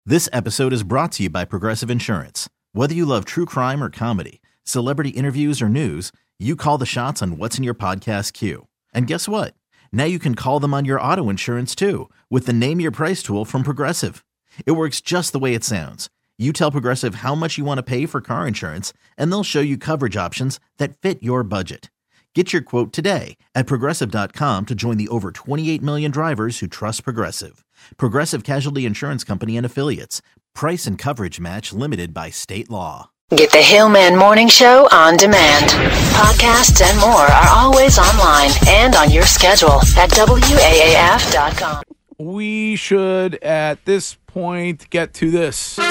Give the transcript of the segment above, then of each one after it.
This episode is brought to you by Progressive Insurance. Whether you love true crime or comedy, celebrity interviews or news, you call the shots on what's in your podcast queue. And guess what? Now you can call them on your auto insurance too with the Name Your Price tool from Progressive. It works just the way it sounds. You tell Progressive how much you want to pay for car insurance, and they'll show you coverage options that fit your budget. Get your quote today at Progressive.com to join the over 28 million drivers who trust Progressive. Progressive Casualty Insurance Company and Affiliates. Price and coverage match limited by state law. Get the Hillman Morning Show on demand. Podcasts and more are always online and on your schedule at WAAF.com. We should, at this point, get to this.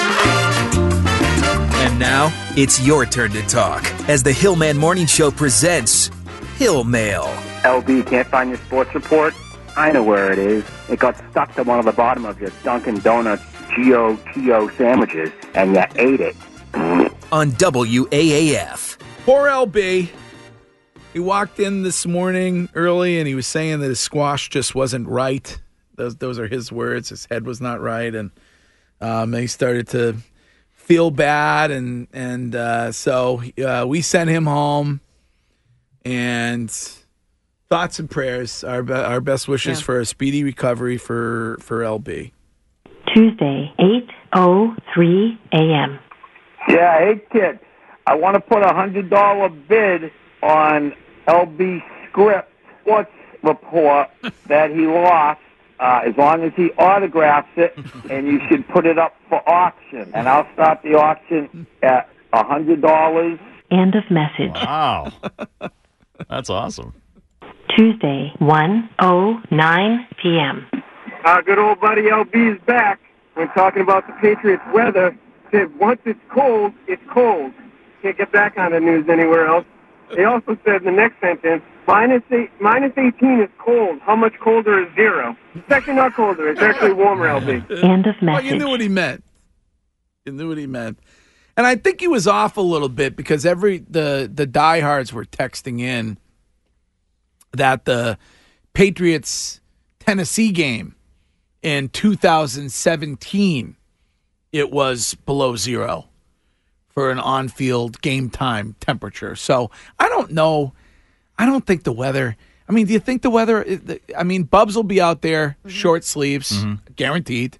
And now, it's your turn to talk as the Hillman Morning Show presents Hill Mail. LB, can't find your sports report? I know where it is. It got stuck to one of the bottom of your Dunkin' Donuts GOTO sandwiches, and you ate it. On WAAF. Poor LB. He walked in this morning early and he was saying that his squash just wasn't right. Those are his words. His head was not right, and he started to feel bad, and so we sent him home. And thoughts and prayers, our best wishes for a speedy recovery for LB. Tuesday, 8:03 a.m. Yeah, hey, kid. I want to put a $100 bid on LB Script sports report that he lost, as long as he autographs it, and you should put it up for auction. And I'll start the auction at $100. End of message. Wow. That's awesome. Tuesday, 1:09 p.m. Good old buddy LB is back. When talking about the Patriots' weather, said once it's cold, it's cold. Can't get that kind of news anywhere else. He also said in the next sentence, minus 18 is cold. How much colder is 0? It's actually not colder. It's actually warmer, LB. End of message. Well, you knew what he meant. And I think he was off a little bit because the diehards were texting in that the Patriots Tennessee game in 2017, it was below 0 for an on-field game time temperature. So I don't know. I don't think the weather. I mean, do you think the weather? I mean, Bubs will be out there, short sleeves, guaranteed.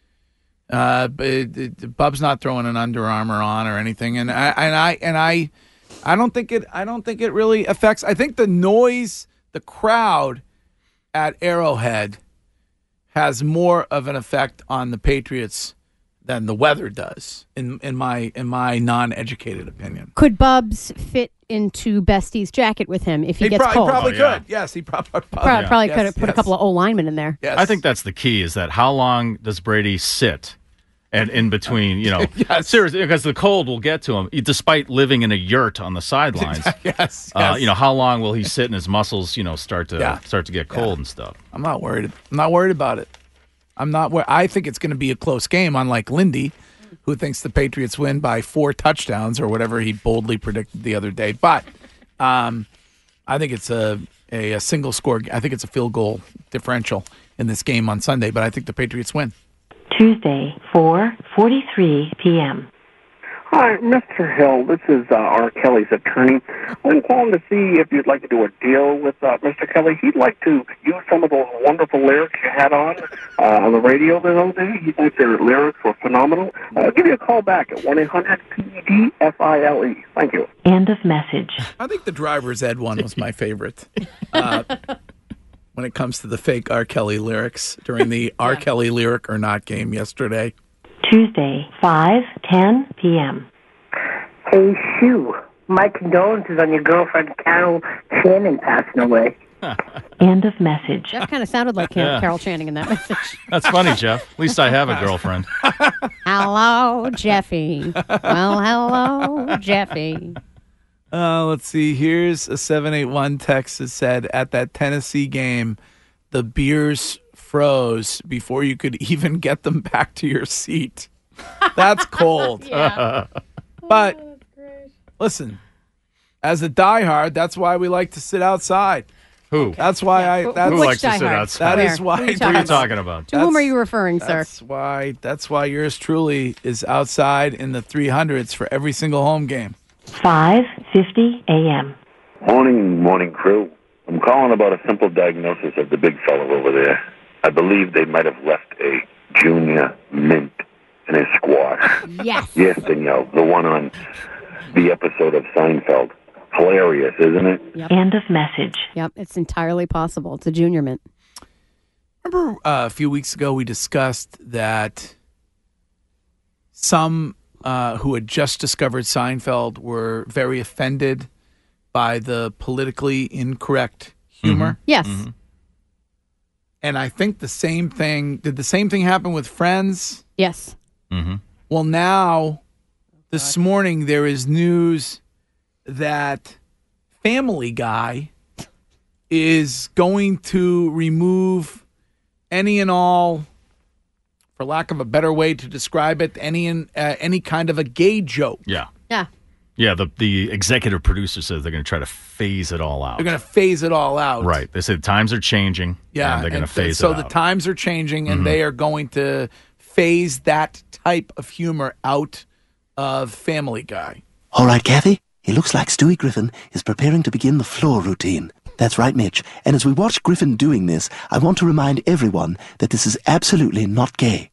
But Bub's not throwing an Under Armour on or anything, and I don't think it really affects. I think the noise, the crowd at Arrowhead has more of an effect on the Patriots than the weather does, in my non-educated opinion. Could Bubs fit into Bestie's jacket with him if he gets cold? He probably could. Yes, he probably could have put a couple of O-linemen in there. Yes. I think that's the key, is that how long does Brady sit? And in between, yes. Seriously, because the cold will get to him, despite living in a yurt on the sidelines. Yes. How long will he sit and his muscles, start to get cold and stuff? I'm not worried. I'm not worried about it. I think it's going to be a close game, unlike Lindy, who thinks the Patriots win by 4 touchdowns or whatever he boldly predicted the other day. But I think it's a single score. I think it's a field goal differential in this game on Sunday, but I think the Patriots win. Tuesday, 4:43 p.m. Hi, Mr. Hill. This is R. Kelly's attorney. I'm calling to see if you'd like to do a deal with Mr. Kelly. He'd like to use some of those wonderful lyrics you had on the radio the other day. He thinks their lyrics were phenomenal. I'll give you a call back at 1-800-PED-FILE. Thank you. End of message. I think the driver's ed one was my favorite. When it comes to the fake R. Kelly lyrics during the R. Kelly lyric or not game yesterday. Tuesday, 5:10 p.m. Hey, Sue. My condolences on your girlfriend, Carol Channing, passing away. End of message. Jeff kind of sounded like Carol Channing in that message. That's funny, Jeff. At least I have a girlfriend. Hello, Jeffy. Well, hello, Jeffy. Let's see. Here's a 781 text that said, at that Tennessee game, the beers froze before you could even get them back to your seat. That's cold. But listen, as a diehard, that's why we like to sit outside. Who? That's why Who That's, likes to sit outside? That is why. Who are you What are you talking talking about? To whom are you referring, sir? That's why yours truly is outside in the 300s for every single home game. 5:50 a.m. Morning, crew. I'm calling about a simple diagnosis of the big fella over there. I believe they might have left a junior mint in his squash. Yes. Yes, Danielle, the one on the episode of Seinfeld. Hilarious, isn't it? Yep. End of message. Yep, it's entirely possible. It's a junior mint. Remember a few weeks ago we discussed that some who had just discovered Seinfeld were very offended by the politically incorrect humor? Yes. And I think the same thing happen with Friends? Yes. Well, now, this morning, there is news that Family Guy is going to remove any and all, for lack of a better way to describe it, any kind of a gay joke. Yeah. Yeah. Yeah, the executive producer says they're going to try to phase it all out. They're going to phase it all out. Right. They said times are changing. Yeah. And they're going to phase it so out. the times are changing, and they are going to phase that type of humor out of Family Guy. All right, Kathy. It looks like Stewie Griffin is preparing to begin the floor routine. That's right, Mitch. And as we watch Griffin doing this, I want to remind everyone that this is absolutely not gay.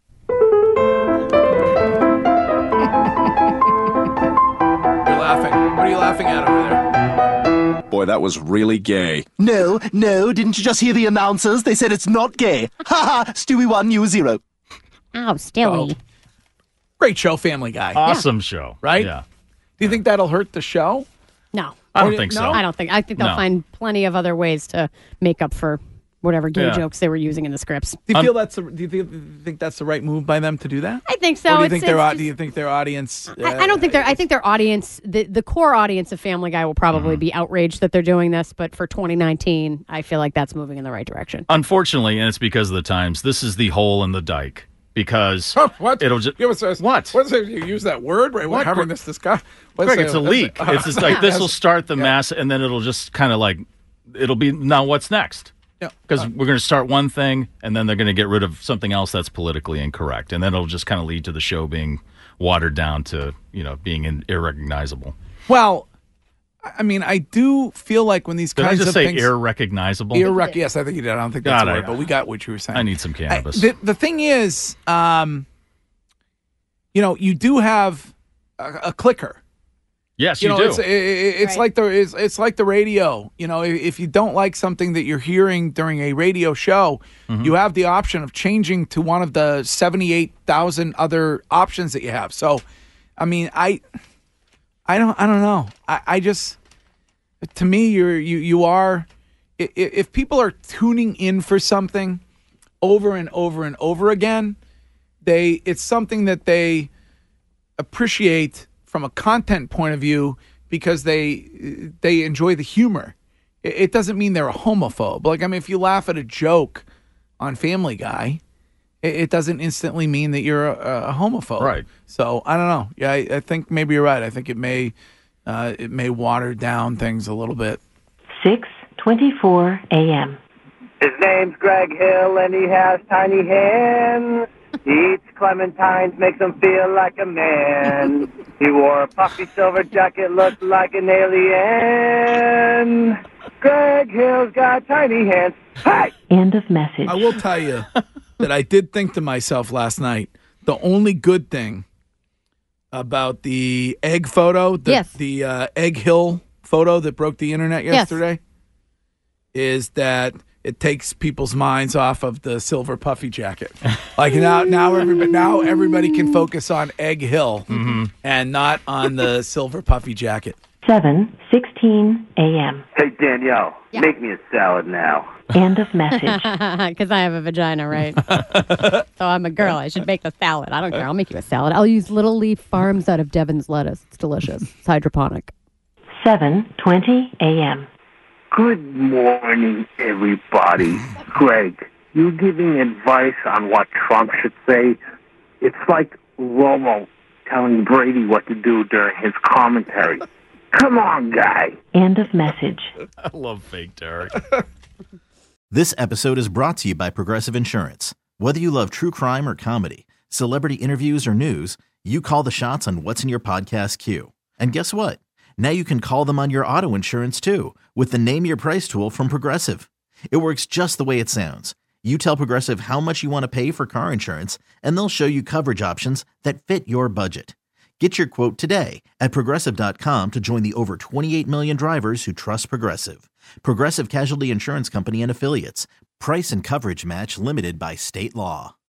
You're laughing. What are you laughing at over there? Boy, that was really gay. No, didn't you just hear the announcers? They said it's not gay. Ha ha, Stewie 1, you 0. Oh, Stewie. Great show, Family Guy. Awesome show. Right? Yeah. Do you think that'll hurt the show? No. I don't think so. I don't think. I think they'll No. find plenty of other ways to make up for whatever gay Yeah. jokes they were using in the scripts. Do you feel think that's the right move by them to do that? I think so. Or do you It's- think their it's do you think their audience? I don't think they're. I think their audience, the core audience of Family Guy, will probably be outraged that they're doing this. But for 2019, I feel like that's moving in the right direction. Unfortunately, and it's because of the times, this is the hole in the dike. Because what? It'll just what? What's it, you use that word? Right? We're What? having this discussion. Greg, it's a leak. It's just like this will start the mass, and then it'll just kind of like it'll be now. What's next? Yeah. Because we're going to start one thing, and then they're going to get rid of something else that's politically incorrect, and then it'll just kind of lead to the show being watered down to being irrecognizable. Well, I mean, I do feel like when these Did I kinds just of say things, irrecognizable? Yes, I think you did. I don't think that's God, a word, but we got what you were saying. I need some cannabis. The thing is, you do have a clicker. Yes, you do. It's like it's like the radio. If you don't like something that you're hearing during a radio show, you have the option of changing to one of the 78,000 other options that you have. So, I mean, I don't know. I just, to me, you are. If people are tuning in for something over and over and over again, it's something that they appreciate from a content point of view because they enjoy the humor. It doesn't mean they're a homophobe. Like, I mean, if you laugh at a joke on Family Guy, it doesn't instantly mean that you're a homophobe. Right. So I don't know. Yeah, I think maybe you're right. I think it may water down things a little bit. 6:24 a.m. His name's Greg Hill, and he has tiny hands. He eats clementines, makes him feel like a man. He wore a puffy silver jacket, looked like an alien. Greg Hill's got tiny hands. Hey! End of message. I will tell you that I did think to myself last night, the only good thing about the egg photo, the Egg Hill photo that broke the internet yesterday, is that it takes people's minds off of the silver puffy jacket. Like now everybody can focus on Egg Hill and not on the silver puffy jacket. 7:16 a.m. Hey, Danielle, make me a salad now. End of message. Because I have a vagina, right? So I'm a girl. I should make the salad. I don't care. I'll make you a salad. I'll use Little Leaf Farms out of Devon's lettuce. It's delicious. It's hydroponic. 7:20 a.m. Good morning, everybody. Greg, you giving advice on what Trump should say? It's like Romo telling Brady what to do during his commentary. Come on, guy. End of message. I love fake Derek. This episode is brought to you by Progressive Insurance. Whether you love true crime or comedy, celebrity interviews or news, you call the shots on what's in your podcast queue. And guess what? Now you can call them on your auto insurance too with the Name Your Price tool from Progressive. It works just the way it sounds. You tell Progressive how much you want to pay for car insurance, and they'll show you coverage options that fit your budget. Get your quote today at Progressive.com to join the over 28 million drivers who trust Progressive. Progressive Casualty Insurance Company and Affiliates. Price and coverage match limited by state law.